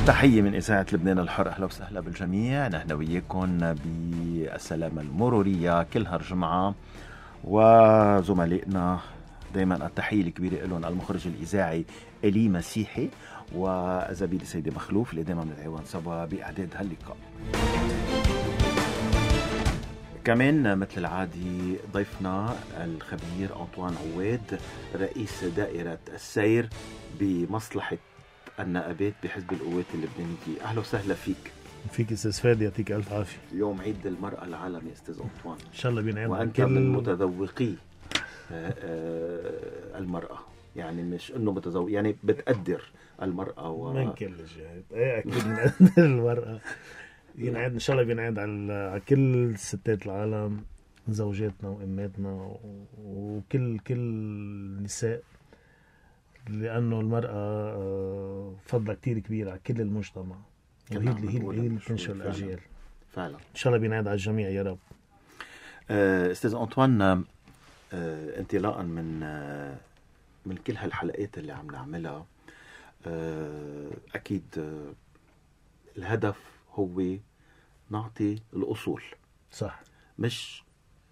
تحية من إذاعة لبنان الحر، أهلا وسهلا بالجميع. نحن وياكم بالسلامة المرورية كل هالجمعة، وزملائنا دايما التحية الكبيرة لهم المخرج الإذاعي إلي مسيحي وزميلي سيدي مخلوف اللي دايما بنتعاون سوا بإعداد هاللقاء. كمان مثل العادي ضيفنا الخبير أنطوان عواد رئيس دائرة السير بمصلحة النائبات بحزب القوات اللبنانية. أهلا وسهلا فيك أستاذ فادي، يعطيك ألف عافية. اليوم عيد المرأة العالمي أستاذ أنطوان، إن شاء الله بينعاد وأنت من متذوقي المرأة، يعني مش إنه متذوق، يعني بتقدر المرأة من كل الجهات. أكيد بنقدر المرأة. ينعاد إن شاء الله بينعاد على كل ستات العالم، زوجاتنا وأماتنا وكل نساء، لأنه المرأة فضلها كتير كبير على كل المجتمع، وهي اللي تنشر الأجيال. فعلا إن شاء الله بينعاد على الجميع يا رب. أستاذ أنطوان، انطلاقا من كل هالحلقات اللي عم نعملها، أكيد الهدف هو نعطي الأصول، صح، مش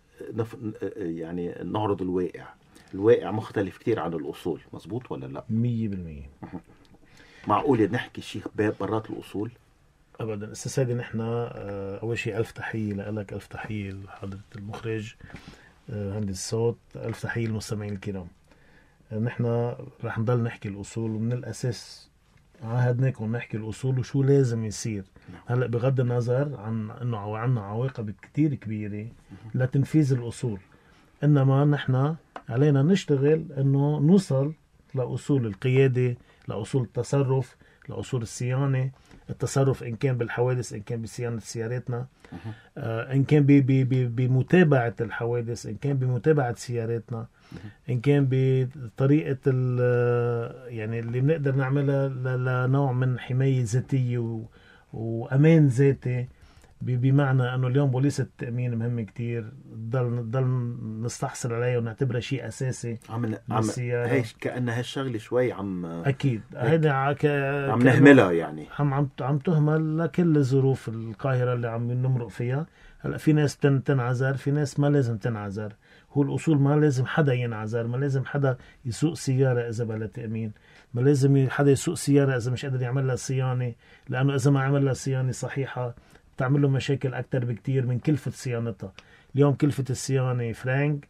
يعني نعرض الواقع مختلف كتير عن الأصول، مزبوط ولا لا؟ 100%. معقول نحكي شيء برات الأصول؟ أبدا أستاذ سيدي. نحن أول شيء ألف تحية لك، ألف تحية لحضرة المخرج هندسة الصوت، ألف تحية للمستمعين الكرام. نحن رح نضل نحكي الأصول، ومن الأساس عاهدناكم نحكي الأصول وشو لازم يصير. هلأ بغض النظر عن أنه عنا عواقب كتير كبيرة لتنفيذ الأصول، إنما نحن علينا نشتغل أنه نوصل لأصول القيادة، لأصول التصرف، لأصول الصيانة، التصرف إن كان بالحوادث، إن كان بصيانة سياراتنا، إن كان بمتابعة الحوادث، إن كان بمتابعة سياراتنا، إن كان بطريقة يعني اللي بنقدر نعملها لنوع من حماية ذاتية وأمان ذاتي. بمعنى أنه اليوم بوليس التأمين مهم كتير، ضل نستحصل عليه ونعتبره شيء أساسي. هيش كأن هالشغلة شوي أكيد هيدا عم نهملها، يعني عم تهمل لكل الظروف القاهرة اللي عم نمرق فيها. هلا في ناس تنعذر، في ناس ما لازم تنعذر. هو الأصول ما لازم حدا ينعذر، ما لازم حدا يسوق سيارة إذا بلا تأمين، ما لازم حدا يسوق سيارة إذا مش قادر يعمل لها صيانة، لأنه إذا ما عمل لها صيانة صحيحة تعمل له مشاكل أكتر بكتير من كلفة صيانتها. اليوم كلفة الصيانة فرانك،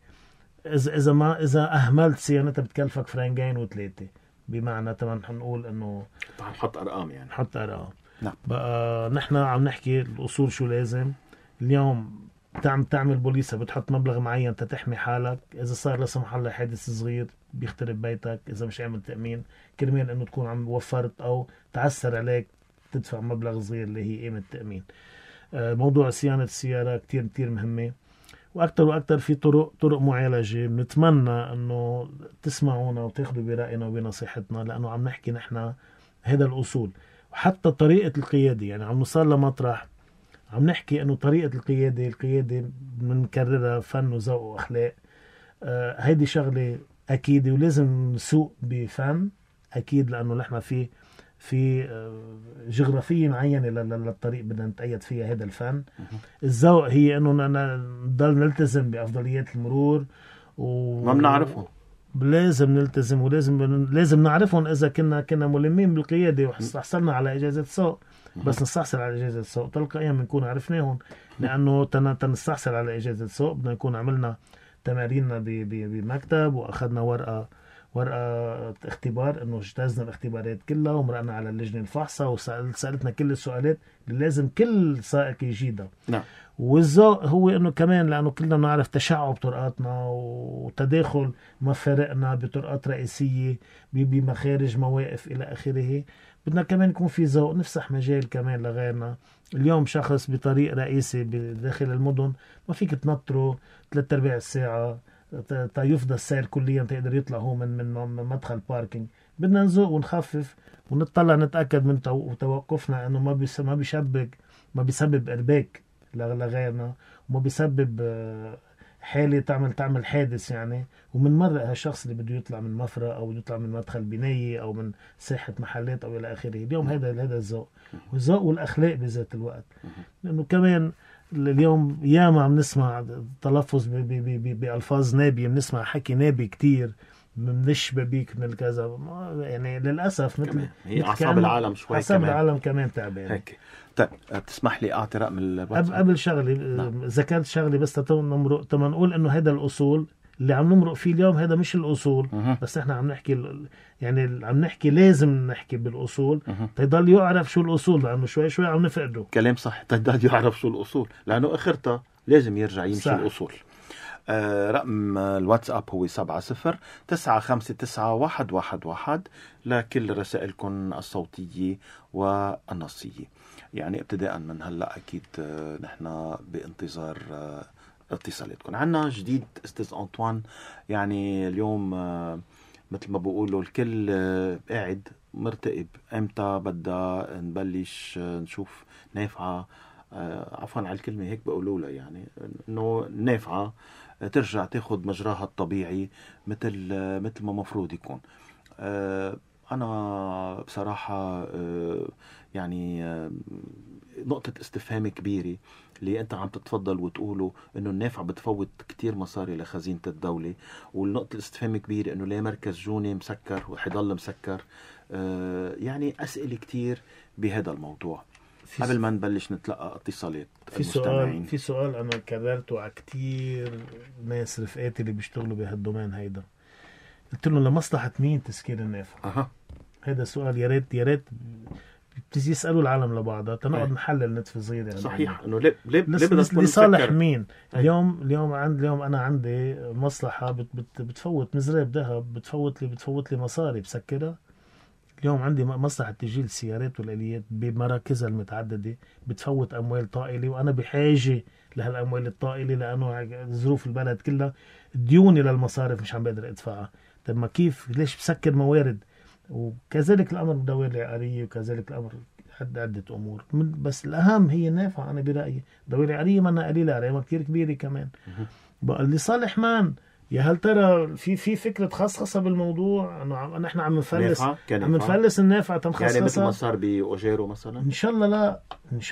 إذا أهملت صيانتها بتكلفك فرانكين وثلاثة. بمعنى طبعا حنقول إنه نحط أرقام، يعني نحط أرقام. نعم. بقى نحن عم نحكي الأصول شو لازم. اليوم تعمل بوليسة بتحط مبلغ معين تحمي حالك. إذا صار لا سمح الله حادث صغير بيخترب بيتك، إذا مش عامل تأمين، كرمال إنه تكون عم وفرت أو تعسر عليك تدفع مبلغ صغير اللي هي قيمة التأمين. موضوع صيانة السيارة كتير كتير مهمة، وأكتر وأكتر في طرق معالجة. بنتمنى أنه تسمعونا وتاخدوا برأينا وبنصيحتنا، لأنه عم نحكي نحن هذا الأصول. وحتى طريقة القيادة، يعني عم نوصل لمطرح عم نحكي أنه طريقة القيادة بنكررها فن وذوق وأخلاق. هيدي شغلة أكيدة، ولازم نسوق بفن أكيد، لأنه نحن في جغرافية معينة للطريق بدنا نتأيد فيها هذا الفن. الذوق هي أنه نضل نلتزم بأفضليات المرور ما بنعرفهم، لازم نلتزم، ولازم نعرفهم. إذا كنا ملمين بالقيادة وحصلنا على إجازة سوق، بس نستحصل على إجازة سوق تلقائيا بنكون عرفناهم، لأنه تنستحصل على إجازة سوق بدنا نكون عملنا تماريننا بمكتب، وأخذنا ورقة اختبار انه اجتزنا الاختبارات كلها، ومرقنا على اللجنة الفحصة وسألتنا كل السؤالات اللي لازم كل سائق يجيدها. نعم. والذوق هو انه كمان لانه كلنا نعرف تشعب طرقاتنا وتداخل مفارقنا بطرقات رئيسية بمخارج مواقف الى اخره، بدنا كمان يكون في ذوق، نفسح مجال كمان لغيرنا. اليوم شخص بطريق رئيسي بداخل المدن ما فيك تنطره 3/4 الساعة يفضل السير كليا تقدر يطلع هو من مدخل باركينج. بدنا نزوق ونخفف ونطلع نتأكد من توقفنا انه ما بيسبب ارباك لغيرنا، وما بيسبب حالة تعمل حادث يعني، ومنمرق هالشخص اللي بده يطلع من مفرق او بده يطلع من مدخل بناية او من ساحة محلات او الى اخره. اليوم هذا الذوق والذوق والاخلاق بذات الوقت، لانه كمان اليوم ياما عم نسمع تلفظ بألفاظ نابية، بنسمع حكي نابي كتير من الشبابيك من الكذا، يعني للأسف مثل هي أعصاب العالم شوي، أعصاب العالم كمان تعبانة هيك. طيب تسمح لي أعطي رقم الواتساب قبل شغلي ذكرت شغلي بس تمرق نقول إنه هذا الأصول اللي عم نمرق فيه اليوم هذا مش الأصول. بس إحنا عم نحكي يعني عم نحكي لازم نحكي بالأصول تضل يعرف شو الأصول، لأنه شوي شوي عم نفقده. كلام صح، تضل يعرف شو الأصول لأنه آخرتها لازم يرجع يمشي صح. الأصول. رقم الواتساب هو 70-959-111 لكل رسائلكم الصوتية والنصية. يعني ابتداء من هلأ أكيد نحن بانتظار اتصالاتكم. عنا جديد أستاذ أنطوان، يعني اليوم مثل ما بقولوا الكل قاعد مرتقب امتى بدها نبلش نشوف نافعة، عفوا على الكلمة هيك بقولوا لها، يعني انه نافعة ترجع تاخد مجراها الطبيعي مثل ما مفروض يكون. انا بصراحة يعني نقطة استفهام كبيرة اللي انت عم تتفضل وتقوله انه النافعة بتفوت كتير مصاري لخزينة الدولة، والنقطة الاستفهام كبيرة انه ليه مركز جوني مسكر وحيضل مسكر. يعني اسئلة كتير بهذا الموضوع. قبل ما نبلش نتلقى اتصالات المستمعين، في سؤال انا كررته على كتير ناس رفقاتي اللي بيشتغلوا بهالدومين هيدا، قلت لهم لمصلحة مين تسكير النافعة؟ هذا السؤال يا ريت يسألوا العالم لبعضها تنقعد نحلل نتف صغير يعني. صحيح انه ليه لصالح مين؟ اليوم انا عندي مصلحة بتفوت مزراب ذهب، بتفوت لي مصاري بسكرها. اليوم عندي مصلحة تجيل السيارات والآليات بمراكزها المتعددة بتفوت أموال طائلة، وأنا بحاجة لهالأموال الطائلة لأنه ظروف البلد كلها ديوني للمصارف مش عم بقدر أدفعها. طب ما كيف ليش بسكر موارد؟ وكذلك الأمر بدوائر العقارية، وكذلك الأمر عدة أمور. بس الأهم هي النافعة. أنا برأيي دوائر العقارية ما قليلة، عليها كتير كبيرة كمان. بقى لصالح من؟ يا هل ترى في فكرة خصخصة بالموضوع انه نحن عم نفلس النافعة تمخصصة؟ يعني مثل ما صار بأوجيرو مثلا. ان شاء الله لا.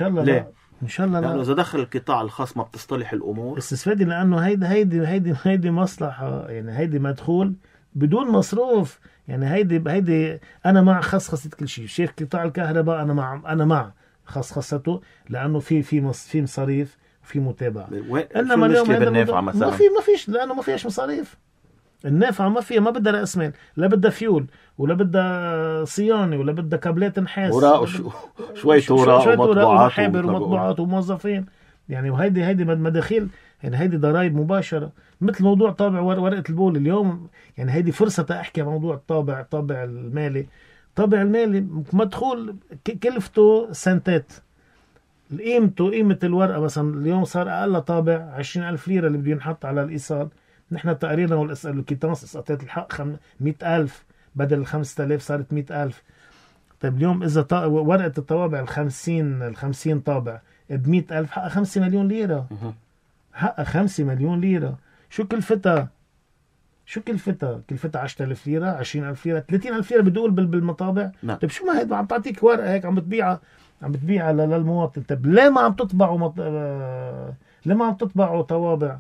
لانه اذا دخل القطاع الخاص ما بتصطلح الامور استفادي، لانه هيدي مصلحة، يعني هيدي مدخول بدون مصروف. يعني هيدي انا مع خصخصة كل شيء. شيخ قطاع الكهرباء انا مع خصخصته لانه في مصاريف في متابعة. انما اليوم بالنافعة مثلا ما فيش لانه ما فيش مصاريف. النافعة ما بدها رأس مال، لا بدها فيول ولا بدها صيانة ولا بدها كابلات نحاس شوية وراء ومطبوعات وموظفين يعني. وهيدي مداخيل، يعني هيدي ضرائب مباشرة. مثل موضوع طابع ورقة البول اليوم، يعني هيدي فرصة أحكي موضوع الطابع المالي. طابع المالي مدخول كلفته سنتات. قيمة الورقة مثلا اليوم صار أقل طابع 20,000 ليرة اللي بده ينحط على الإيصال. نحن تقريرا والكيتانس إسقاطات الحق 100,000 بدل 5,000 صارت 100,000. طيب اليوم إذا ورقة الطوابع 50 طابع ب100,000 حقها 5 مليون ليرة. حقها 5 مليون ليرة. شو كلفتها؟ كلفتها 10,000 ليرة، 20,000 ليرة، 30,000 ليرة بدول بالمطابع. طيب شو ما هيدا عم تعطيك ورقة هيك عم بتبيعها للمواطن. طب ليه ما عم تطبعوا طوابع؟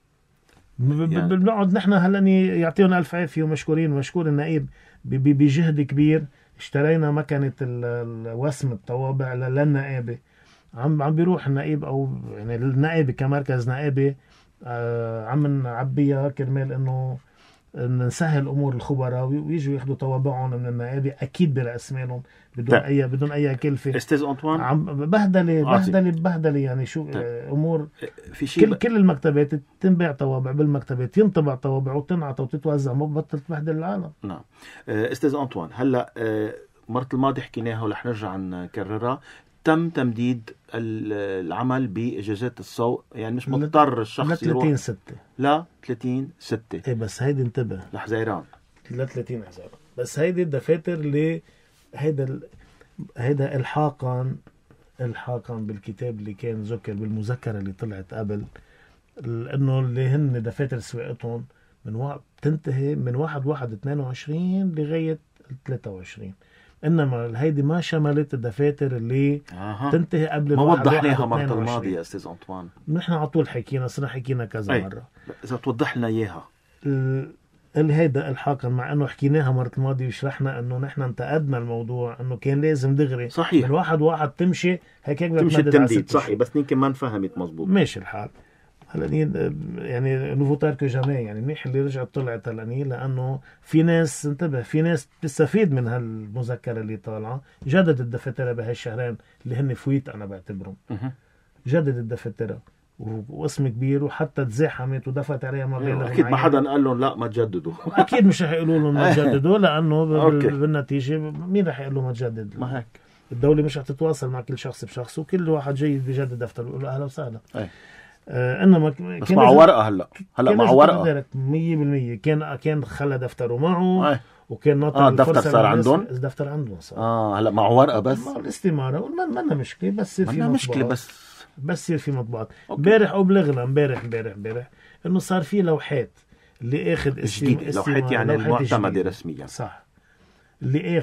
بنقعد نحن هلا يعطيهم الف عافيه ومشكورين ومشكور النائب بجهد كبير. اشترينا مكنه وسم الطوابع للنائبه. عم بيروح النائب او يعني النائب كمركز نائبي عم نعبيها كرمال انه نسهل امور الخبراء ويجوا ياخذوا طوابعهم من النائبه اكيد برأس مالهم بدون اي كلفه. استاذ أنطوان عم بهدله يعني شو امور في شيء كل المكتبات تنباع طوابع بالمكتبات، ينطبع طوابع وتنعطى وتتوزع، ما بطل تبهدل العالم. نعم. استاذ أنطوان هلا مرة الماضي حكيناها ورح نرجع نكررها. تم تمديد العمل بإجازات السوق، يعني مش مضطر الشخص يروح 30/6 لا 30/6. ايه بس هيدي انتبه لحزيران لا 30 حزيران. بس هيدي الدفاتر اللي هيدا الحاقا بالكتاب اللي كان ذكر بالمذكرة اللي طلعت قبل لانه اللي هن دفاتر سواقتهم تنتهي من 1/1/22 لغاية 23. انما هيدي ما شملت الدفاتر اللي تنتهي قبل ما وضحناها مرة الماضية يا استاذ أنطوان. نحن على طول حكينا، صرنا حكينا كذا مرة. إذا توضح لنا إياها هيدا الحاقا، مع انه حكيناها مرة الماضية وشرحنا انه نحن انتقدنا الموضوع انه كان لازم دغري صحيح من 1/1 تمشي هيك تمشي التمديد. صحيح، بس يمكن ما انفهمت مزبوط. ماشي الحال. هلا يعني نوفو تاركو جامي، يعني منيح اللي رجعت طلعت هلأني، لانه في ناس انتبه، في ناس تستفيد من هالمذكرة اللي طالعة. جدد الدفاترة بهالشهرين اللي هن فويت انا بعتبرهم. جدد الدفاترة واسم كبير، وحتى تزاحمت ودفعت عليها مبالغ. اكيد ما حدا قال لهم لا ما تجددوا. اكيد مش رح يقولوا لهم ما تجددوا، لانه بالنتيجه مين رح يقول له ما تجدد؟ ما هيك الدوله مش رح تتواصل مع كل شخص بشخص، وكل واحد جاي بجدد دفتره بيقول له اهلا وسهلا. انما بس معه ورقه. هلا معه ورقه 100%. كان خلى دفتره معه وكان ناطر الدفتر صار عندهم. الدفتر عندهم صار. هلا معه ورقه بس الاستماره ما مشكله، بس يصير في مشكله بس يصير في مطبوعات. امبارح او بلغنا امبارح انه صار في لوحات اللي اخذ جديد، لوحات يعني المعتمده رسميا. صح. اللي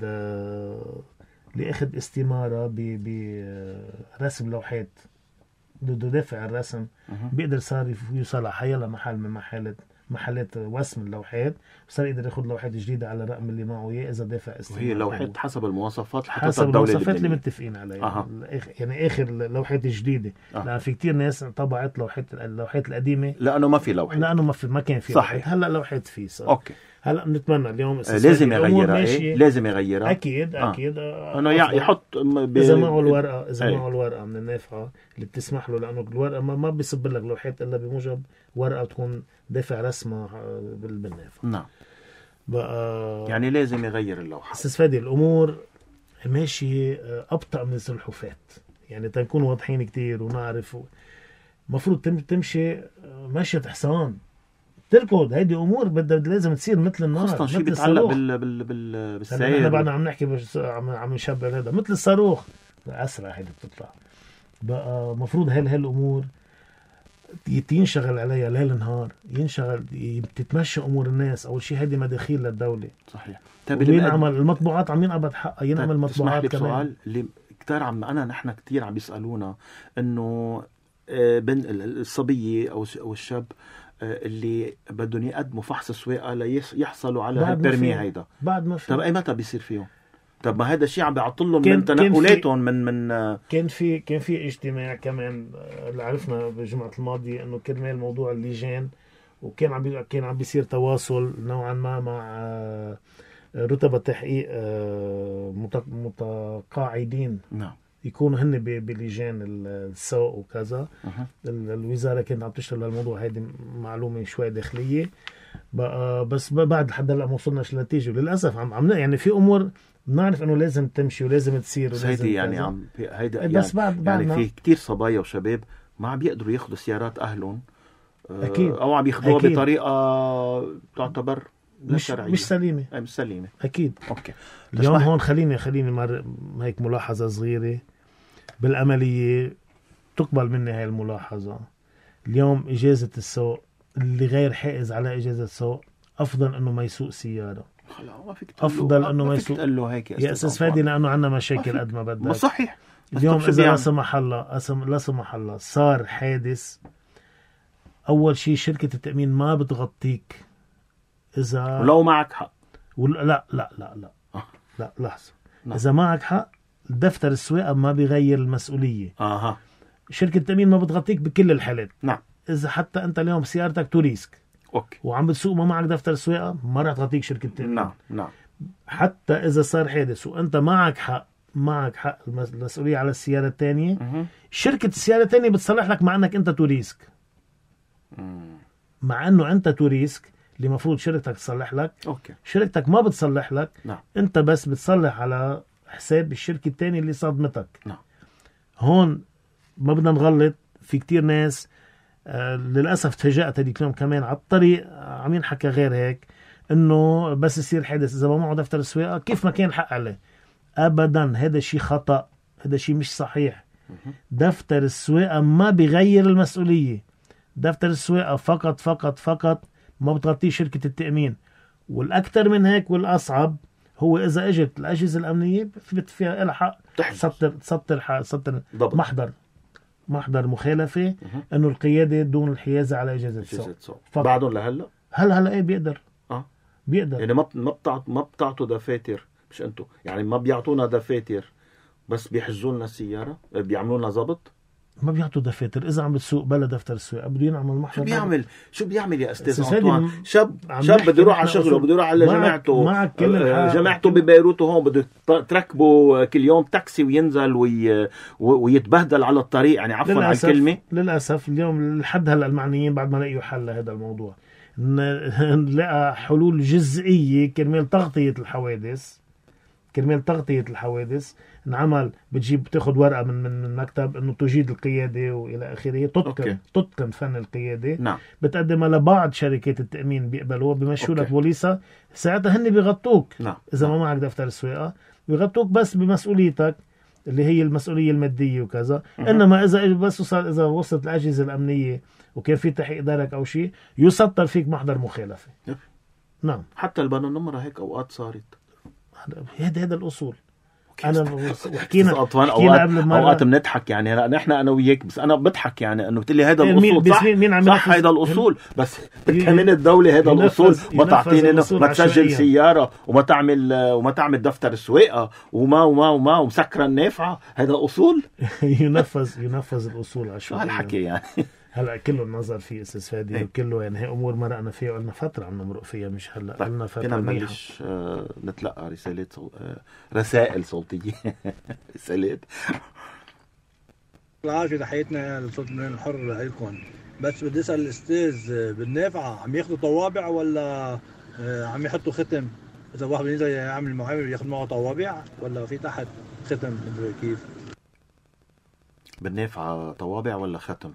اخذ استماره برسم لوحات بده دافع الرسم بيقدر صار يوصل على حيلا محل من محلات وسم اللوحات، وصار يقدر ياخذ لوحات جديده على الرقم اللي معه اياه اذا دافع استماره. وهي لوحات حسب المواصفات اللي متفقين عليها. يعني اخر لوحات جديده. لان في كتير ناس طبعت اللوحات القديمه لانه ما في لوحات، لانه ما كان في لوحات. هلا لوحات في صار. اوكي. هلا بنتمنى اليوم لازم يغيرها. لازم يغيرها اكيد. انه يحط اذا معه الورقه من النافعه اللي بتسمح له، لانه الورقه ما بيصب لك لوحات الا بموجب ورقه تكون دافع رسمها بالنافعه. نعم. بقى يعني لازم يغير اللوحه. استاذ فادي، الامور ماشي ابطا من السلحفات، يعني تنكون واضحين كتير ونعرف. مفروض تمشي ماشيه حصان تركض. هيدي امور لازم تصير مثل النار، اصلا شيء بيتعلق بالسير. احنا بعدنا عم نحكي عم نشبه هذا مثل الصاروخ اسرع. هيدي بتطلع بقى. مفروض هالامور ينشغل عليها ليل نهار، تتمشى امور الناس. اول شيء هيدي مداخيل للدوله. صحيح. ينعمل المطبوعات، عم ينقبض حقها، ينعمل مطبوعات كمان. سؤال اللي كتير نحن كتير عم بيسالونا انه الصبيه او الشاب اللي بدهم يقدموا فحص سواقه ليحصلوا على البرمي هيدا بعد ما في. طب اي متى بيصير فيهم؟ طب ما هذا الشيء عم بيعطلهم من تنقلاتهم من كان في اجتماع كمان اللي عرفنا بالجمعه الماضيه انه كرمال موضوع اللجان، وكان عم بيصير تواصل نوعا ما مع رتب التحقيق متقاعدين. نعم. يكونوا هن بلجان السوق وكذا. الوزاره كانت عم تشتغل على الموضوع. هيدي معلومه شوي داخليه بقى، بس بعد لحد هلا ما وصلناش لنتيجه للاسف. يعني في امور بنعرف انه لازم تمشي ولازم تصير هيدي يعني هيدا بس يعني في كتير صبايا وشباب ما عم بيقدروا ياخذوا سيارات اهلهم. أكيد. او عم ياخذوها بطريقه تعتبر مش سليمه. مش سليمه. اكيد. اوكي. اليوم هون خليني هيك ملاحظه صغيره بالعمليه تقبل مني. هاي الملاحظه، اليوم اجازه السوق اللي غير حائز على اجازه السوق افضل انه ما يسوق سياره. افضل انه ما يسوق. يا استاذ فادي، لانه عندنا مشاكل قد ما بدك. صحيح. اليوم اذا لا سمح الله صار حادث، اول شيء شركه التامين ما بتغطيك اذا ولو معك حق. لا لحظه. اذا معك حق دفتر السواقه ما بيغير المسؤوليه. شركه التامين ما بتغطيك بكل الحالات. نعم. اذا حتى انت اليوم سيارتك توريسك اوكي وعم بتسوق ما معك دفتر السواقه، ما راح تعطيك شركه التامين. نعم. حتى اذا صار حادث وانت معك حق المسؤوليه على السياره الثانيه، شركه السياره الثانيه بتصلح لك مع انك انت توريسك. مع انه انت توريسك اللي مفروض شركتك تصلح لك. اوكي. شركتك ما بتصلح لك. نعم. انت بس بتصلح على حساب الشركه الثانيه اللي صادمتك. نعم. هون ما بدنا نغلط. في كتير ناس للاسف تفاجأت هذيك اليوم كمان على الطريق عم ينحكى غير هيك، انه بس يصير حادث اذا ما معه دفتر السواقه كيف ما كان حق عليه. ابدا، هذا شيء خطأ، هذا شيء مش صحيح. دفتر السواقه ما بيغير المسؤوليه. دفتر السواقة فقط فقط فقط ما بتغطيه شركة التأمين. والأكثر من هيك والأصعب هو إذا إجت الأجهزة الأمنية فيها إلها حق تسطر محضر مخالفة إنه القيادة دون الحيازة على إجازة السوق. بعدهم لهلا هلا إيه بيقدر بيقدر يعني ما بتعطوا دفاتر، مش أنتوا يعني ما بيعطونا دفاتر بس بيحجزوا لنا السيارة، بيعملوا لنا ضبط. ما بيعطوا دفاتر. اذا عم بتسوق بلا دفتر السواقه بده ينعمل محضر. شو بيعمل يا استاذ انطوان؟ شاب بده يروح على شغله، بده يروح على جماعته ببيروت، وهون بده تركبه كل يوم تاكسي وينزل ويتبهدل على الطريق، يعني عفوا على الكلمه. للاسف اليوم لحد هلا المعنيين بعد ما لقيوا حل لهذا الموضوع نلاقي حلول جزئيه كرمال تغطيه الحوادث. انعمل بتاخد ورقه من مكتب انه تجيد القياده والى اخره، تتقن فن القياده. نعم. بتقدمها لبعض شركات التامين بيقبلوها، بيمشوا لك بوليسه، ساعتها هن بيغطوك. نعم. اذا ما معك دفتر السواقه بيغطوك بس بمسؤوليتك اللي هي المسؤوليه الماديه وكذا. انما اذا وصلت الاجهزه الامنيه وكان في تحقيق دارك او شيء يسطر فيك محضر مخالفه. نعم. حتى البنو النمره هيك اوقات صارت. هذا الاصول. وحكينا اوقات بنضحك يعني نحن انا وياك، بس انا بضحك يعني انه بتقول لي هذا الاصول صح هذا الاصول، بس كمان الدوله هذا الاصول ما تعطيني ما تسجل سياره وما تعمل دفتر السواقه وما ومسكره النافعه، هذا اصول ينفذ الاصول عشوائيا. شو هالحكي يعني؟ هلا كله النظر فيه استاذ فادي، وكله يعني هي امور مرقنا فيها وقلنا فتره عم نمرق فيها، مش هلا قلنا فتره. كنا نبلش نتلقى رسائل صوتيه رسالات. العافيه، تحياتنا لصوت اللبنان الحر لكم. بس بدي اسال الاستاذ بالنافعه عم ياخذوا طوابع ولا عم يحطوا ختم؟ اذا واحد بينزل يعمل معامله بياخذ معه طوابع ولا في تحت ختم؟ مدري كيف. بالنافعه طوابع ولا ختم؟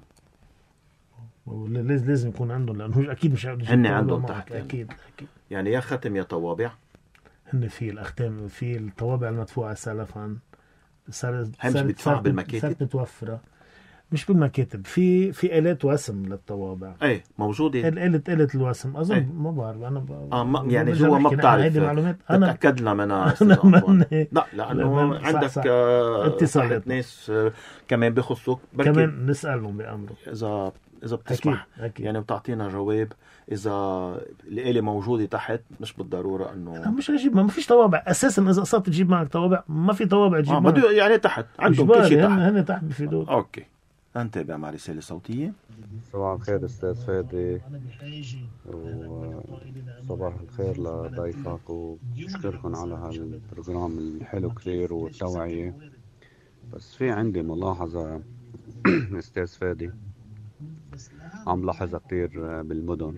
لازم يكون عندهم، لانه اكيد مش هن عندهم تحت اكيد يعني يا ختم يا طوابع. هن في الاختام، في الطوابع المدفوعه سلفا صارت بيدفعوا بالمكاتب، صارت متوفره مش بالمكاتب، في آلات وسم للطوابع. ايه موجوده آلة الوسم اظن. ايه. ما بعرف انا يعني هو ما بتعرف هيدي معلومات انا تاكد لنا منها. لا لانه عندك اتصالات ناس كمان بيخصوك، كمان نسالهم بامره اذا بتسمح. أكيد. يعني بتعطينا جواب اذا الآلة موجوده تحت، مش بالضروره انه مش هجيب، ما فيش طوابع اساسا. اذا قصدت تجيب معك طوابع ما في طوابع تجيب معك. يعني تحت عندهم كل شيء تحت. هن تحت بفيدوك. اوكي، نتابع مع رساله صوتيه. صباح الخير استاذ فادي، وصباح الخير لضيفك، وبشكركم على هالبرنامج الحلو كثير والتوعيه. بس في عندي ملاحظه استاذ فادي عم لاحظها كتير بالمدن.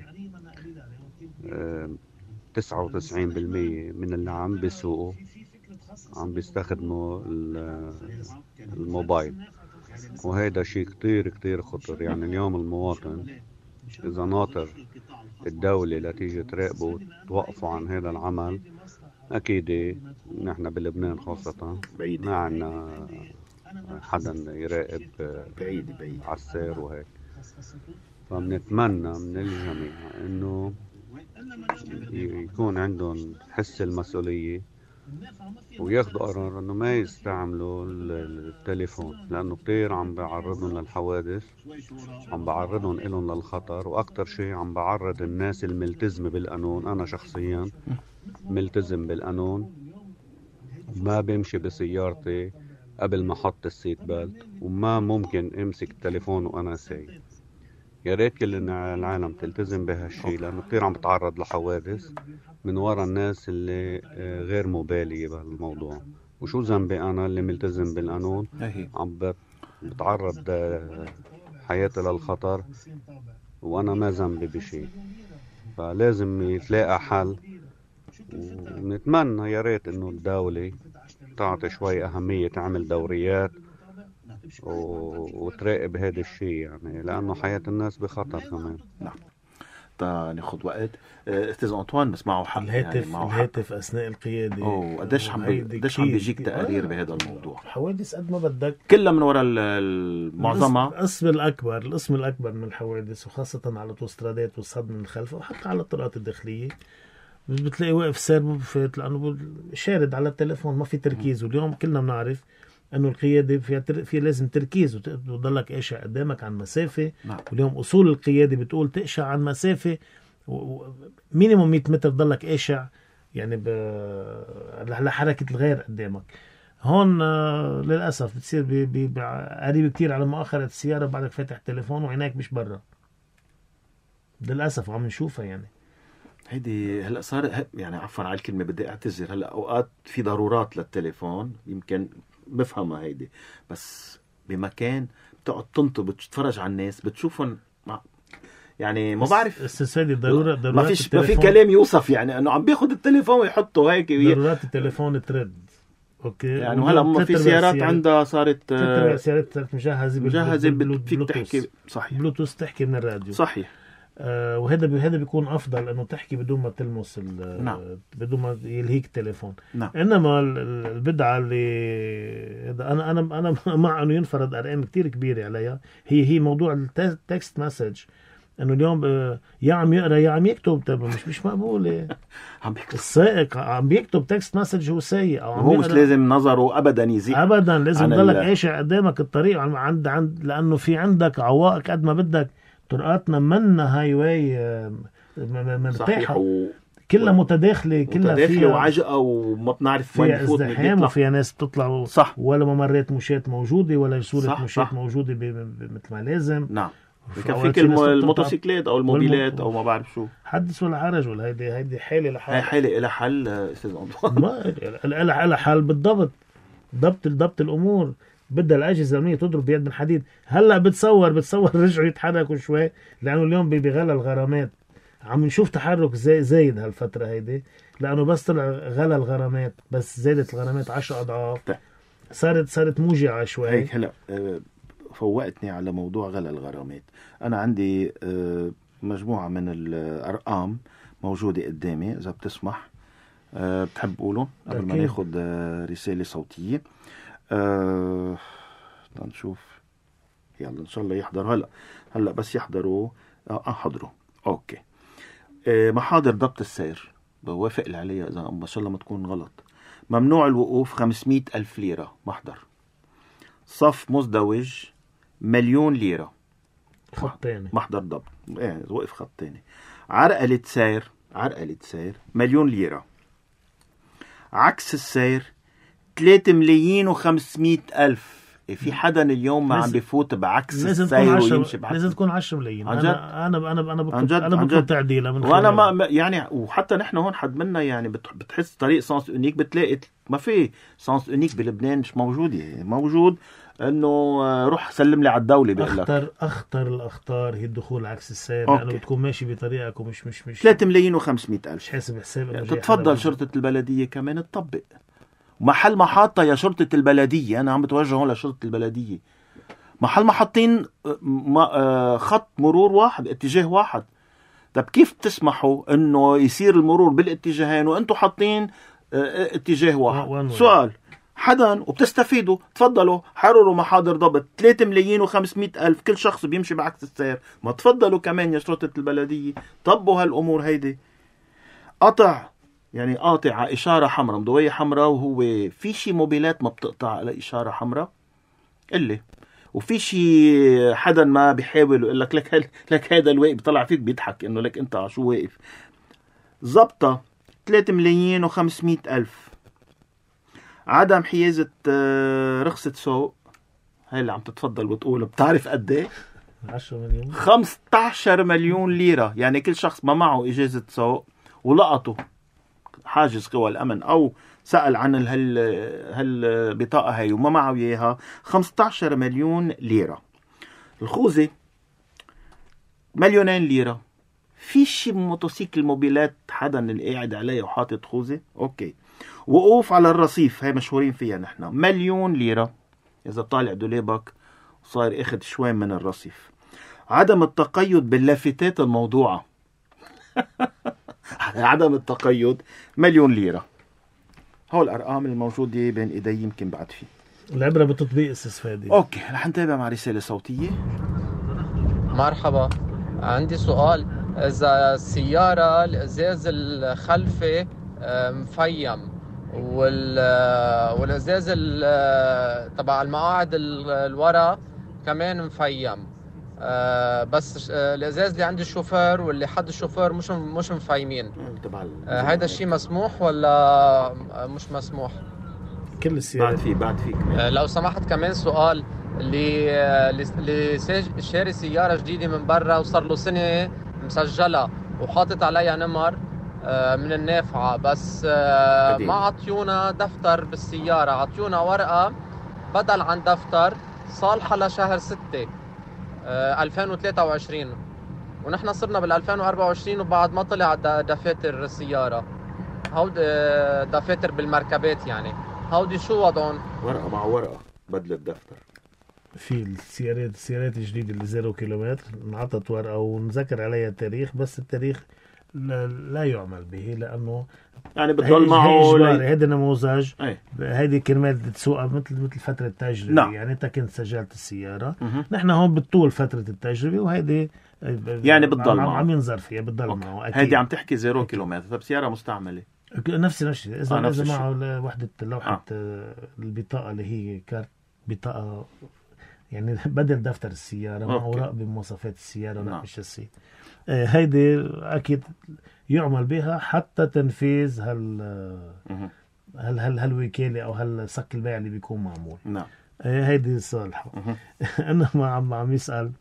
99% من اللي عم بيسوقوا عم بيستخدموا الموبايل، وهيدا شيء كتير كتير خطر. يعني اليوم المواطن إذا ناطر الدولة لتيجي تراقبه توقفوا عن هذا العمل، أكيد نحن بلبنان خاصة ما عنا حدا يراقب بعيد على السير وهيك. فبنتمنى من الجميع انه يكون عندهم حس المسؤولية وياخدوا قرار انه ما يستعملوا التليفون، لانه كتير عم بعرضهم للحوادث، عم بعرضهم لهم للخطر، واكتر شيء عم بعرض الناس الملتزمة بالقانون. انا شخصيا ملتزم بالقانون، ما بمشي بسيارتي قبل ما احط السيت بيلت، وما ممكن امسك التليفون وانا سايق. يا ريت كل العالم تلتزم بهالشيء، لانه كثير عم بتعرض لحوادث من وراء الناس اللي غير مبالية بهالموضوع. وشو ذنبي انا اللي ملتزم بالقانون عم بتعرض حياتي للخطر وانا ما ذنبي بشيء؟ فلازم يتلاقى حل، ونتمنى يا ريت انه الدولة تعطي شوي أهمية، تعمل دوريات وتراقب هذا الشيء، يعني لأنه حياة الناس بخطر كمان. نعم. حتى ناخد وقت. استاذ انطوان بسمعه حق الهاتف اثناء القياده. قديش عم بيجيك تقارير بهذا الموضوع؟ حوادث قد ما بدك كلها من وراء معظمها القسم الاكبر من الحوادث، وخاصه على الاوتوسترادات والصدمه من الخلف وحتى على الطرقات الداخليه. بتلاقي واقف سير ما بفات لانه شارد على التليفون، ما في تركيز. واليوم كلنا بنعرف انه القياده فيها لازم تركيز وتضلك قاشع قدامك عن مسافه. نعم. واليوم اصول القياده بتقول تقشع عن مسافه مينيموم 100 متر، ضلك قاشع يعني لحركه الغير قدامك. هون للاسف بتصير قريب كتير على مؤخره السياره بعدك فاتح تليفون وعينيك مش برا. للاسف عم نشوفها يعني. هيدي هلا صار يعني عفوا على الكلمه بدي اعتذر. هلا اوقات في ضرورات للتليفون يمكن بفهمها هيدي، بس بمكان بتقعد تنطب بتتفرج على الناس بتشوفهم يعني ما بعرف استاذ ضرورات ما في كلام يوصف يعني انه عم بياخد التليفون ويحطه هيك ضرورات التليفون ترد. اوكي يعني وهلا ما في سيارات عندها صارت سيارات مجهزه فيك تحكي صحيح بلوتوث تحكي من الراديو صحيح. وهذا بيكون افضل انه تحكي بدون ما تلمس نعم. بدون ما يلهيك التليفون. نعم. انما البدعه اللي انا مع انه ينفرض ارقام كتير كبيره عليها هي موضوع التكست مسج. انه اليوم يا عم يقرا يا عم يكتب. مش مقبوله. السائق عم بيكتب تكست مسج هو سايق او هو مش لازم نظره ابدا يزيد ابدا، لازم تضلك قاشع قدامك الطريق عند لانه في عندك عوائق قد ما بدك. طرقاتنا منا هاي واي مرتاحه كلها متداخله فيها وعجقه وما بنعرف وين نفوت ازدحام وفيها ناس بتطلع صح. ولا ممرات مشاة موجوده ولا صوره مشاة موجوده مثل ما لازم. نعم. فيك الموتوسيكلات او الموبيلات او ما بعرف شو حدث ولا حرج. ولا هيدي حاله لحال. هي حاله لها حل استاذ ما لها حل بالضبط. ضبط الامور بدها الاجهزه الامنيه تضرب بيد من حديد. هلا بتصور رجعوا يتحركوا شوي لانه اليوم بغلى الغرامات. عم نشوف تحرك زايد هالفتره هيدي لانه بس طلع غلى الغرامات، بس زادت الغرامات 10 اضعاف. صارت موجعه شوي هيك. هلا فوقتني على موضوع غلى الغرامات. انا عندي مجموعه من الارقام موجوده قدامي اذا بتسمح بتحب اقولهم قبل ما ناخد رساله صوتيه. نشوف يلا ان شاء الله يحضر. هلا بس يحضروا حضروا. اوكي. محاضر ضبط السير بوافق لي عليها اذا ما شاء الله ما تكون غلط. ممنوع الوقوف 500,000 ليرة محضر. صف مزدوج 1,000,000 ليرة خط تاني محضر ضبط يعني وقف خط تاني. عرقلة سير 1,000,000 ليرة. عكس السير 3,500,000. في حدا اليوم ما عم بفوت بعكس السير ويمشي بعكس. لازم تكون 10 ملايين. انا بكون تعديله من وانا ما يعني. وحتى نحن هون حد منا يعني بتحس طريق سانس اونيك بتلاقي ما في سانس اونيك بلبنان مش موجود. موجود انه روح سلم لي على الدوله بيقول لك. اخطر الاخطار هي الدخول عكس السير لانه بتكون ماشي بطريقك ومش 3,500,000 مش حاسب حساب يعني تتفضل شرطه البلديه كمان تطبق محل ما حاطه يا شرطه البلديه. انا عم بتوجه هون لشرطه البلديه. محل ما حاطين خط مرور واحد اتجاه واحد. طب كيف بتسمحوا انه يصير المرور بالاتجاهين وانتم حاطين اتجاه واحد؟ سؤال حدا وبتستفيدوا. تفضلوا حرروا محاضر ضبط 3,500,000 كل شخص بيمشي بعكس السير. ما تفضلوا كمان يا شرطة البلدية طبوا هالأمور هيدي. قطع على إشارة حمراء مضوية حمراء وهو في شي موبيلات ما بتقطع على إشارة حمراء اللي وفي شي حدا ما بيحاول يقول لك هذا الواقف بيطلع فيك بيضحك انه لك انت شو واقف. ضبطة 3,500,000. عدم حيازة رخصة سوق. هاي اللي عم تتفضل وتقول بتعرف قد ايه؟ 10 مليون 15 مليون ليرة. يعني كل شخص ما معه إجازة سوق ولقطه حاجز قوى الأمن أو سأل عن هالبطاقة هاي وما معه إياها 15 مليون ليرة. الخوذة 2,000,000 ليرة. في شي موتوسيكل موبيلات حدا اللي قاعد عليه وحاطط خوذة. أوكي. وقوف على الرصيف هاي مشهورين فيها نحن 1,000,000 ليرة إذا طالع دولابك وصار اخد شوي من الرصيف. عدم التقيد باللافتات الموضوعة عدم التقيد 1,000,000 ليرة. هول الأرقام الموجودة بين إيدي، يمكن بعد فيه العبرة بالتطبيق أستاذ فادي. أوكي، رح نتابع مع رسالة صوتية. مرحبا، عندي سؤال. إذا السيارة الإزاز الخلفي مفيم والإزاز تبع المقاعد الورا كمان مفيم، بس الإزاز اللي عند الشوفير واللي حد الشوفير مش مفيمين، هيدا الشيء مسموح ولا مش مسموح؟ كل السيارات بعد فيك لو سمحت كمان سؤال. اللي شاري سيارة جديدة من برا وصار له سنة مسجلة وحاطط عليها نمر من النافعة، بس ما عطيونا دفتر بالسيارة، عطيونا ورقة بدل عن دفتر صالحة لشهر 6 2023، ونحن صرنا بال2024 وبعد ما طلع دفاتر السيارة، هود دفاتر بالمركبات، يعني هودي شو وضعهم؟ ورقة مع ورقة بدل الدفتر. في السيارات الجديدة اللي 0 كيلومتر انعطت ورقة ونذكر عليها التاريخ، بس التاريخ لا يعمل به، لأنه يعني بتضل معه هيدا نموذج. هيدي كرمال تسوقها مثل فترة التجربة. نعم. يعني انت كنت سجلت السيارة، نحن هون بطول فترة التجربة، وهيدي يعني بتضل معه، عم ينظر فيها، بتضل معه أكيد. هيدي عم تحكي 0 كيلومتر، طب سيارة مستعملة نفس الشيء. إذا معه وحدة لوحة البطاقة اللي هي كارت بطاقة، يعني بدل دفتر السيارة مع أوراق بمواصفات السيارة ونحو الشاسيه، هيدي أكيد يعمل بها حتى تنفيذ هالوكالة أو هالصك البيع اللي بيكون معمول. نعم. هيدي صالحة. إنما عم يسأل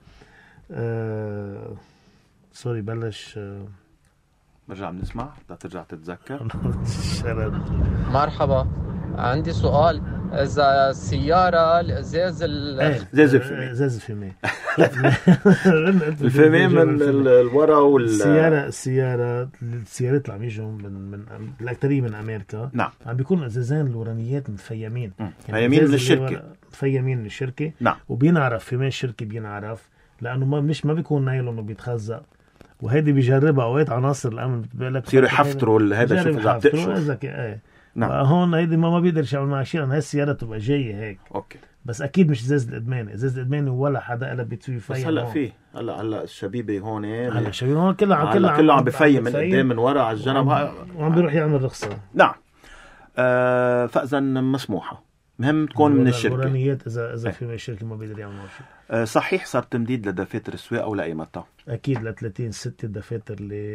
سوري بلش برجع بنسمع ترجع تتذكر. مرحبا، عندي سؤال. إذا السيارة الإزاز الفيمين الفيمين من الورا السيارات اللي عم يجوا من الأكثرية من أمريكا. نعم. عم بيكون الإزازان الورانيات مفيمين، مفيمين من الشركة. مفيمين من الشركة. نعم. وبينعرف في الشركة، بينعرف لأنه ما بيكون نايلون وبيتخزق، وهيدي بيجربها اوقات عناصر الامن بتقول لك بصيروا يحفتروا هذا، شوف اذا بتقشر. نعم. هون هيدي ما بيقدرش يعمل معها شيء، لان هاي السياره تبقى جايه هيك. اوكي. بس اكيد مش ازاز الادمان ولا حدا قلب فيه. بس هلا فيه هلا الشبيبه هون، هلا الشبيبه هون كلها عم بفيم من قدام من ورا على الجنب، وعم بيروح يعمل رخصه. نعم. فاذا مسموحه، مهم تكون من الشركه. الورانيات اذا في من الشركه ما بيقدر يعمل شيء. صحيح صار تمديد لدفاتر السواقه ولا اي متى؟ اكيد ل 30/6 الدفاتر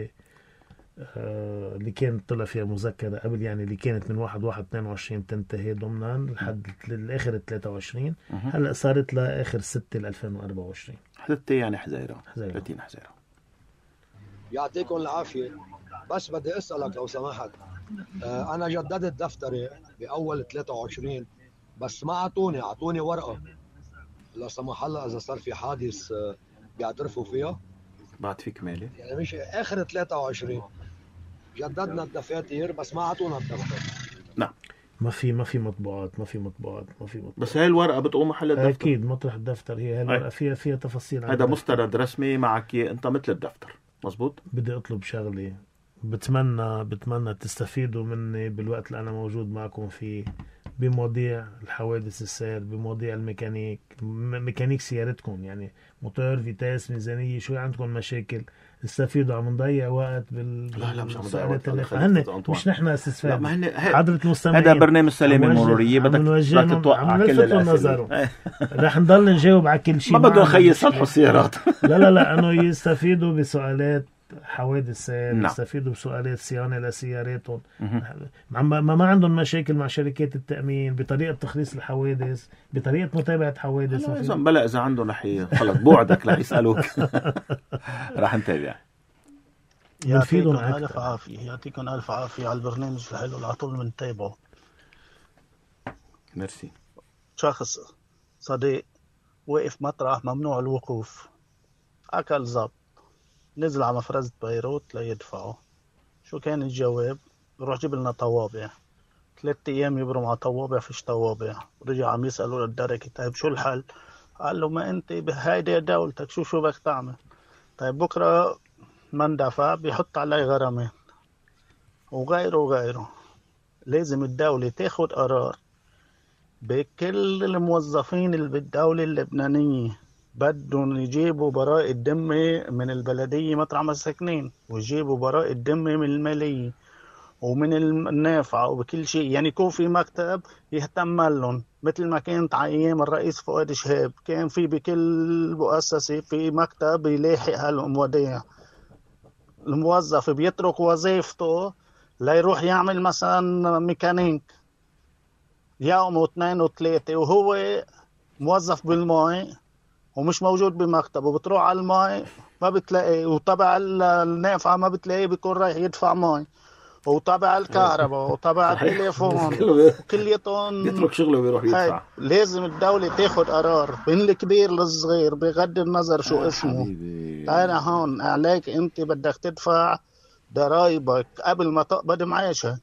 اللي كانت طلع فيها مذكرة قبل، يعني اللي كانت من 1/1/22 تنتهي ضمنا لحد الآخر 23. هلأ صارت لآخر 6 2024. حتى يعني حزيرة 30 حزيرة. يعطيكم العافية. بس بدي أسألك لو سمحت، أنا جددت دفتري بأول 23، بس ما أعطوني ورقة لا سمح الله إذا صار في حادث بيعترفوا فيها. بعد في كمالة يعني مش آخر 23 جددنا الدفاتر بس ما أعطونا الدفتر. نعم. ما في مطبوعات. بس هاي الورقة بتقوم محل الدفتر. أكيد مطرح الدفتر هي الورقة فيها تفاصيل. هذا مستند رسمي معك أنت مثل الدفتر. مزبوط. بدي أطلب شغلي، بتمنى تستفيدوا مني بالوقت اللي أنا موجود معكم فيه بمواضيع الحوادث السير، بمواضيع ميكانيك سيارتكم، يعني موتور، فيتاس، ميزانية، شوي عندكم مشاكل، استفيدوا. عم نضيع وقت لا مش عم نضيع وقت. مش نحن استفاد. لا، ما حضرة المستمعين، هذا برنامج سلامة المرورية، بدك توقع كل الأسئلة. رح نضل نجاوب على كل شيء. ما بدهم خي يصلحوا السيارات. لا انه يستفيدوا بسؤالات حوادث سير. نعم. يستفيدوا بسؤالات صيانة لسياراتهم. ما عندهم مشاكل مع شركات التأمين بطريقة تخليص الحوادث، بطريقة متابعة حوادث. بلا إذا عندهم خلص بوعدك رح يسألوك. رح نتابع. يعطيكم ألف عافية على البرنامج الحلو اللي على طول بنتابعه. ميرسي. شخص صديق وقف مطرح ممنوع الوقوف، أكل زبط، نزل على مفرزة بيروت ليدفعه. شو كان الجواب؟ روح جيب لنا طوابع. 3 أيام يبرم على طوابع، فيش طوابع. رجع عم يسألوا للدركة، طيب شو الحل؟ قال له ما أنت بهيدي دولتك، شو بك تعمل؟ طيب بكرة ما اندفع بيحط علي غرامات وغيره. لازم الدولة تاخد قرار بكل الموظفين اللي بالدولة اللبنانية بدهم يجيبوا براءة ذمة من البلدية مطرح ما ساكنين، ويجيبوا براءة ذمة من المالية ومن النافعة وبكل شيء. يعني يكون في مكتب يهتم لهم مثل ما كانت على أيام الرئيس فؤاد شهاب، كان في بكل مؤسسة في مكتب يلاحق هالمواضيع. الموظف بيترك وظيفته ليروح يعمل مثلا ميكانيك يوم واثنين وثلاثة، وهو موظف بالماء ومش موجود بمكتبه. بتروح على الماء ما بتلاقيه، وتبع النافعة ما بتلاقيه، بيكون رايح يدفع ماء، وتبع الكهرباء وتبع التليفون كليتهم يترك شغله ويروح يدفع. لازم الدولة تاخد قرار بين الكبير للصغير بغض النظر شو اسمه. أنا هون عليك أنت بدك تدفع ضرايبك قبل ما تقبض معاشك.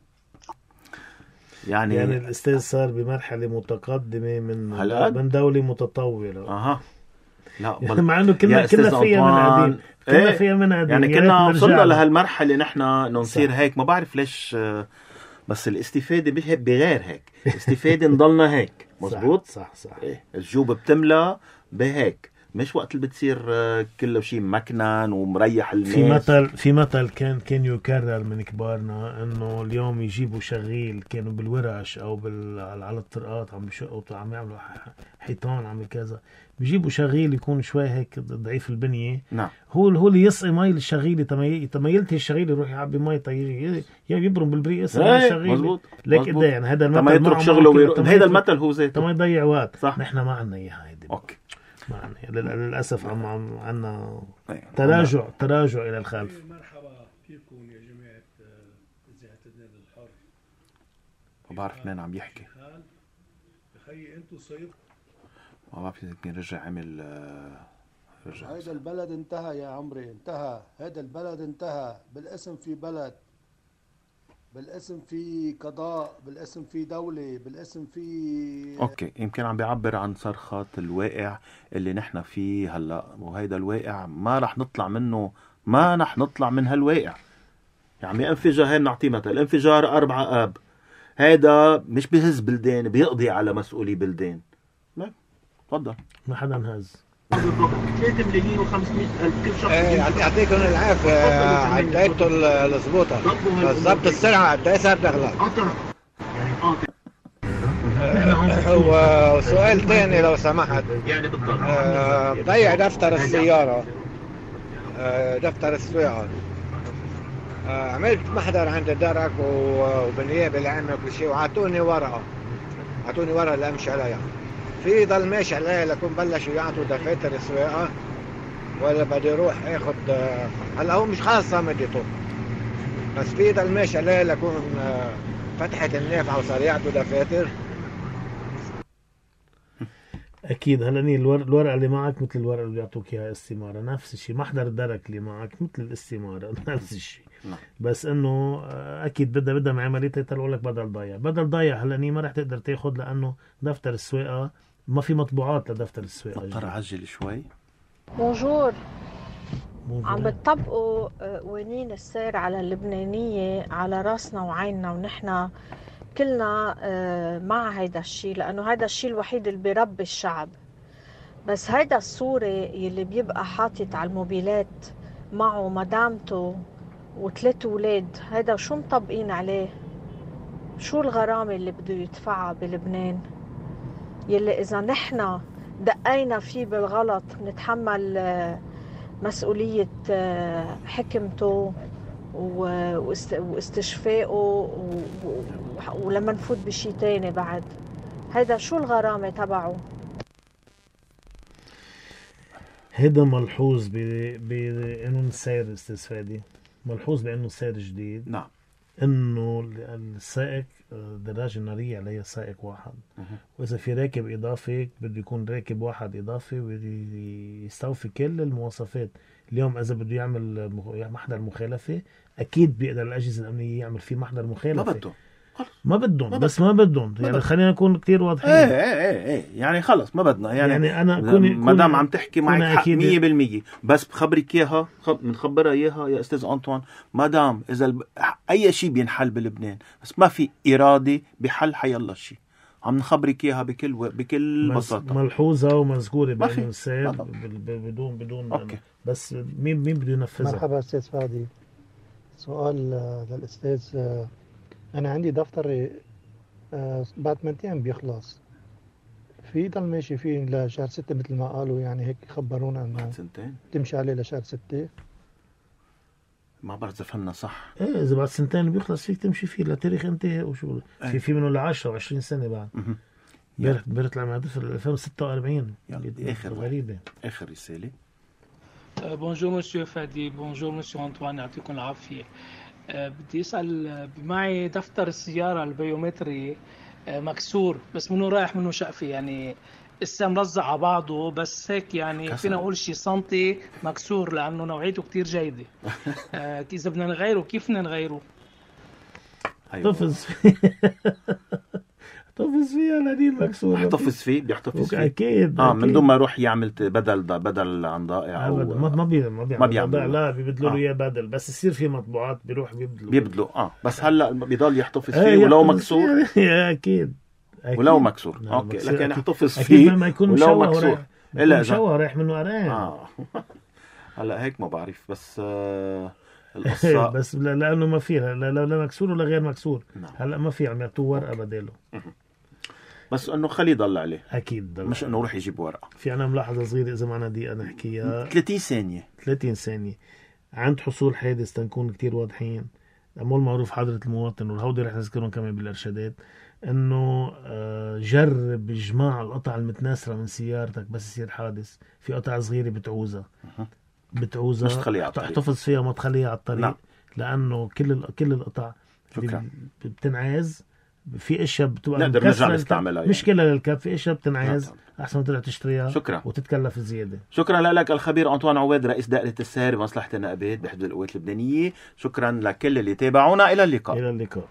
يعني الأستاذ صار بمرحلة متقدمة من دولة متطورة. لا مع انه كنا فيها من قديم، كنا فيها من قديم، يعني كنا وصلنا لهالمرحله نحن نصير هيك. ما بعرف ليش، بس الاستفاده بغير هيك. الاستفاده نضلنا هيك مزبوط. صح الجوب بتملى بهيك، مش وقت اللي بتصير كل شيء مكنن ومريح الناس. في مثل كان يكرر من كبارنا انه اليوم يجيبوا شغيل كانوا بالورش او على الطرقات عم بيشقوا، عم يعملوا حيطان، عم كذا، بيجيبوا شغيل يكون شوي هيك ضعيف البنيه. نعم. هو اللي يسقي مي للشغيل، تميلت الشغيل يروح يعبي مي يجي يبرم بالبريق يسقي الشغيل. مظبوط. ليك قد يعني هذا المثل ما يترك شغله هذا المثل هو ذاته ما يضيع وقت. نحن ما عندنا اياها هيدي. اوكي. للأسف عنا تراجع إلى الخلف. مرحبا فيكم يا جماعة إذاعة النادي الحر. ما بعرف مين عم يحكي. بخي أنتوا صيف. ما بعرف إذا كان رجع عمل هيدا البلد انتهى يا عمري، انتهى. هيدا البلد انتهى. بالاسم في بلد، بالاسم في قضاء، بالاسم في دولة، بالاسم في اوكي. يمكن عم بيعبر عن صرخة الواقع اللي نحن فيه هلا، وهيدا الواقع ما رح نطلع منه، ما رح نطلع من هالواقع. يعني انفجار، نعطيه مثل انفجار 4 آب، هيدا مش بهز بلدان، بيقضي على مسؤولي بلدان. لا تفضل. ما حدا انهز. 3,500,000 كل شخص. يعطيكم العافية، عديتوا الزبوطة بالضبط. السرعة قد صار دغلة. وسؤال ثاني لو سمحت، ضيع دفتر السيارة، دفتر السواقة. عملت محضر عند درك وبالنيابة العامة وكل شيء، وعطوني ورقة لأمشي عليها. في ضل ماشي عليها لكون بلشوا يعطوا دفاتر السواقة، ولا بدي اروح اخد هلا هو مش خاصة مديته، بس في ضل ماشي عليها لكون فتحت النافعة وصار يعطوا دفاتر. اكيد. هلا الورقه اللي معك مثل الورقه اللي بيعطوك اياها استماره، نفس الشيء. محضر الدرك اللي معك مثل الاستماره، نفس الشيء. بس انه اكيد بدها عمليه يطلعوا لك بدل ضايع. هلا ما رح تقدر تاخذ لانه دفتر السواقه ما في مطبوعات لدفتر السواقه. مضطر اعجل شوي. بونجور. عم بتطبقوا قوانين السير على اللبنانيه على راسنا وعيننا، ونحن كلنا مع هيدا الشيء، لأنه هيدا الشيء الوحيد اللي بيربي الشعب. بس هيدا الصوري اللي بيبقى حاطط على الموبيلات معه مدامته و3 أولاد، هيدا شو مطبقين عليه؟ شو الغرامة اللي بده يدفعها بلبنان؟ يلي إذا نحن دقينا فيه بالغلط نتحمل مسؤولية حكمته واستشفائه ولما نفوت بشي تاني بعد. هيدا شو الغرامة تبعه؟ هيدا ملحوظ بقانون السير الاستسفادي، ملحوظ بأنه السير جديد. نعم. انه السائق الدراجة النارية عليها سائق واحد، واذا في راكب اضافي بده يكون راكب واحد اضافي ويستوفي كل المواصفات. اليوم اذا بده يعمل محضر مخالفة، اكيد بيقدر الاجهزة الامنية يعمل فيه محضر مخالفة. ما بده ما بدهم بس ما بدهم يعني خلينا نكون كتير واضحين. ايه يعني خلص ما بدنا يعني انا ما دام عم تحكي معك حق 100%، بس بخبرك اياها بنخبرها اياها يا استاذ انطوان، ما دام اذا اي شيء بينحل بلبنان بس ما في اراده بحل حيالله شيء، عم نخبرك اياها بكل بساطه ملحوظه ومذكوره بين السيد بدون أوكي. بس مين بده ينفذها؟ مرحبا استاذ فادي، سؤال للاستاذ. انا عندي دفتري بعد 8 أيام بيخلص، في ضل ماشي فيه لشهر 6 مثل ما قالوا، يعني هيك خبرونا انه تمشي عليه لشهر 6. ما بعرف اذا فهمنا صح. ايه اذا بعد 2 بيخلص فيك تمشي فيه لتاريخ انتهاء وشو في منه ل10 و20 سنه بعد. بيطلع مع دفتر 2046. اخر غريبه. اخر رساله. بونجور مسيو فادي، بونجور مسيو أنطوان، يعطيكم العافية. بدي أسأل، معي دفتر السيارة البيومتري مكسور، بس منه رايح منه شقفة، يعني لسه مرزع على بعضه، بس هيك يعني فينا نقول شي سنتي مكسور لأنه نوعيته كتير جيدة. إذا بدنا نغيره كيف بدنا نغيره؟ احتفظ احتفظ فيه الهدين مكسور، احتفظ فيه بيحتفظ فيه اكيد من دون ما يروح يعمل بدل عن ضائع ما بيعمل لا بيبدلوا له اياه بدل، بس يصير في مطبوعات بيروح بيبدلوا بس هلا بيضل يحتفظ فيه ولو مكسور. اكيد ولو مكسور اوكي، لكن يحتفظ فيه ما يكون ولو مكسور الا مشوه رايح منه قران. هلا هيك ما بعرف، بس القصة بس لانه ما في لا مكسور ولا غير مكسور. هلا ما في، عم يعطوه ورقه بداله، بس انه خليه يضل عليه اكيد ضل، مش انه روح يجيب ورقه. في عنا ملاحظه صغيره اذا معنا دقيقه نحكيها، 30 ثانيه. عند حصول حادث تنكون كتير واضحين، أمول معروف حضرة المواطن، والهودي رح نذكرهم كمان بالإرشادات، إنه جرب إجماع القطع المتناثرة من سيارتك بس يصير حادث، في قطع صغيرة بتعوزها تحتفظ فيها، ما تخليها على الطريق. لأنه كل القطع بتنعاز، في اشياء بتبقى نقدر نرجع نستعملها، مش كلها للكاب، في اشياء بتنعاز احسن ما تروح تشتريها. شكرا وتتكلف زياده. شكرا لك الخبير أنطوان عواد، رئيس دائرة السير بمصلحة النقابات بحدود القوات اللبنانية. شكرا لكل اللي تابعونا، الى اللقاء.